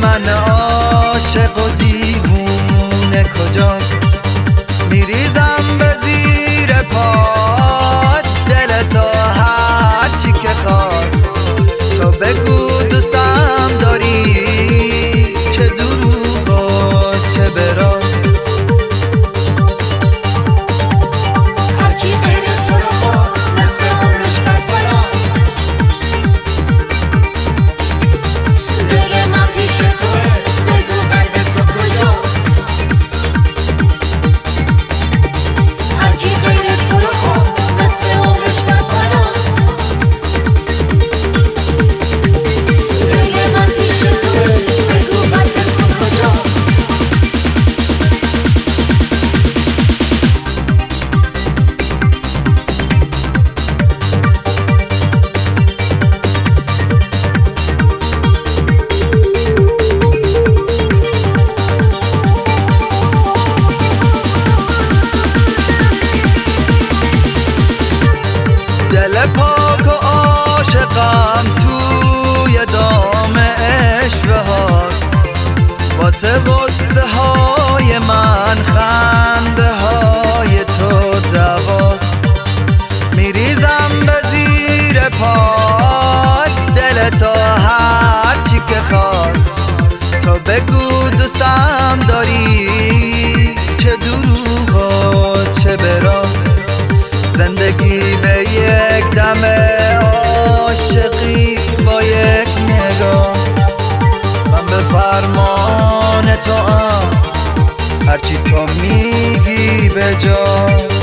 من عاشق و دیوونه کجاست؟ میریزم به زیر پات دل تو هر چی که خواست. تو بگو دوستم داری چه دروغ و چه براست. دل پاک و عاشقم توی دام عشوه هاست. واسه غصه های من خنده های تو دواست. میریزم به زیر پات دل تو هر چی که خواست. تو بگو دوستم داری چه دروغ و چه براست. زندگی به یک دم عاشقی با یک نگاه. من به فرمان تو هرچی تو میگی به جا.